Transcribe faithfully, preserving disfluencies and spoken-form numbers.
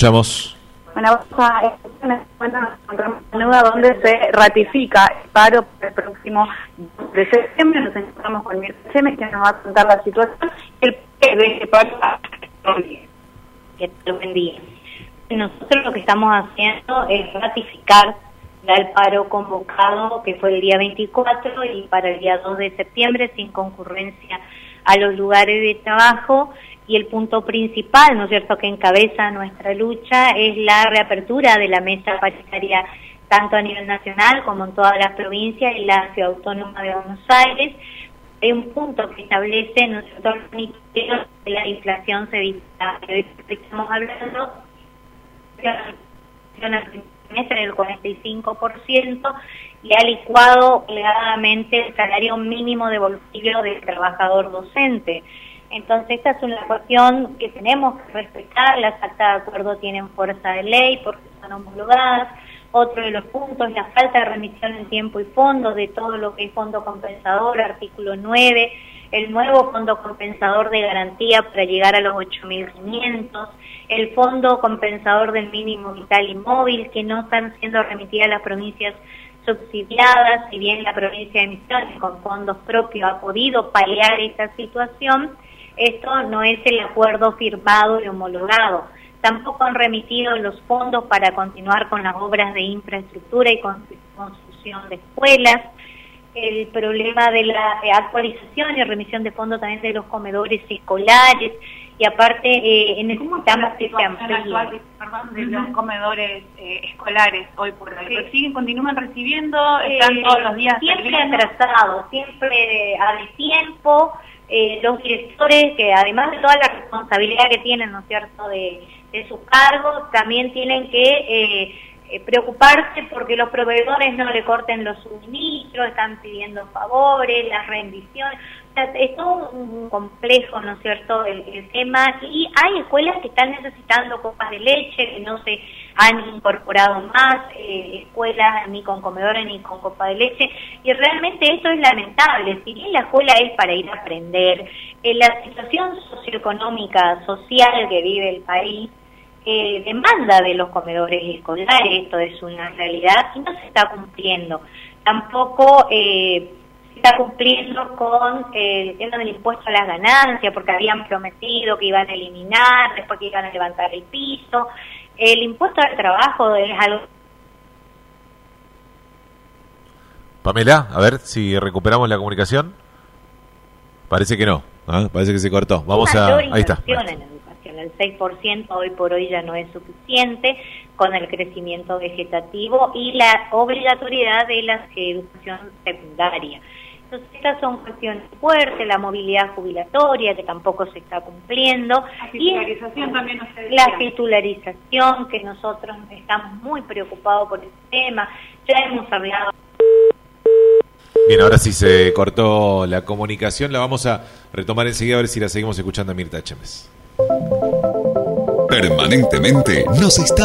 escuchamos. Bueno, vamos a encontramos nueva donde se ratifica el paro para el próximo de septiembre. Nos encontramos con Mirta Chemes, que nos va a contar la situación y el porqué de ese paro. Que te lo bendiga. Nosotros lo que estamos haciendo es ratificar el paro convocado, que fue el día veinticuatro, y para el día dos de septiembre, sin concurrencia a los lugares de trabajo. Y el punto principal, ¿no es cierto?, que encabeza nuestra lucha es la reapertura de la mesa paritaria, tanto a nivel nacional como en todas las provincias y la Ciudad Autónoma de Buenos Aires. Hay un punto que establece, ¿no es cierto?, que la inflación se evita. Estamos hablando en el cuarenta y cinco por ciento y ha licuado plegadamente el salario mínimo de bolsillo del trabajador docente. Entonces esta es una cuestión que tenemos que respetar. Las actas de acuerdo tienen fuerza de ley porque son homologadas. Otro de los puntos es la falta de remisión en tiempo y fondo de todo lo que es fondo compensador, artículo nueve, el nuevo fondo compensador de garantía para llegar a los ocho mil quinientos, el fondo compensador del mínimo vital y móvil, que no están siendo remitidas a las provincias subsidiadas. Si bien la provincia de Misiones con fondos propios ha podido paliar esta situación, esto no es el acuerdo firmado y homologado. Tampoco han remitido los fondos para continuar con las obras de infraestructura y construcción de escuelas. El problema de la actualización y remisión de fondos también de los comedores escolares, y aparte eh, necesitamos que se amplíe. Perdón, de los comedores eh, escolares hoy por hoy. Sí. ¿Siguen, continúan recibiendo? ¿Están Eh, todos los días? Siempre atrasados, siempre a destiempo. Eh, los directores, que además de toda la responsabilidad que tienen, ¿no es cierto?, de, de sus cargos, también tienen que eh, eh, preocuparse porque los proveedores no le corten los suministros, están pidiendo favores, las rendiciones. O sea, es todo un complejo, ¿no es cierto?, el, el tema, y hay escuelas que están necesitando copas de leche, que no se han incorporado más eh, escuelas ni con comedores ni con copa de leche, y realmente esto es lamentable. Si bien la escuela es para ir a aprender, eh, la situación socioeconómica, social que vive el país, eh, demanda de los comedores escolares. Esto es una realidad y no se está cumpliendo. Tampoco eh, se está cumpliendo con eh, el tema del impuesto a las ganancias, porque habían prometido que iban a eliminar, después que iban a levantar el piso. El impuesto al trabajo es algo... Pamela, a ver si recuperamos la comunicación. Parece que no, ¿eh? Parece que se cortó. Vamos a... Ahí está. En educación, el seis por ciento hoy por hoy ya no es suficiente, con el crecimiento vegetativo y la obligatoriedad de la educación secundaria. Entonces estas son cuestiones fuertes, la movilidad jubilatoria, que tampoco se está cumpliendo. La titularización y también no se decía. La titularización, que nosotros estamos muy preocupados por ese tema. Ya hemos hablado. Bien, ahora sí se cortó la comunicación, la vamos a retomar enseguida a ver si la seguimos escuchando a Mirta Chemes. Permanentemente nos está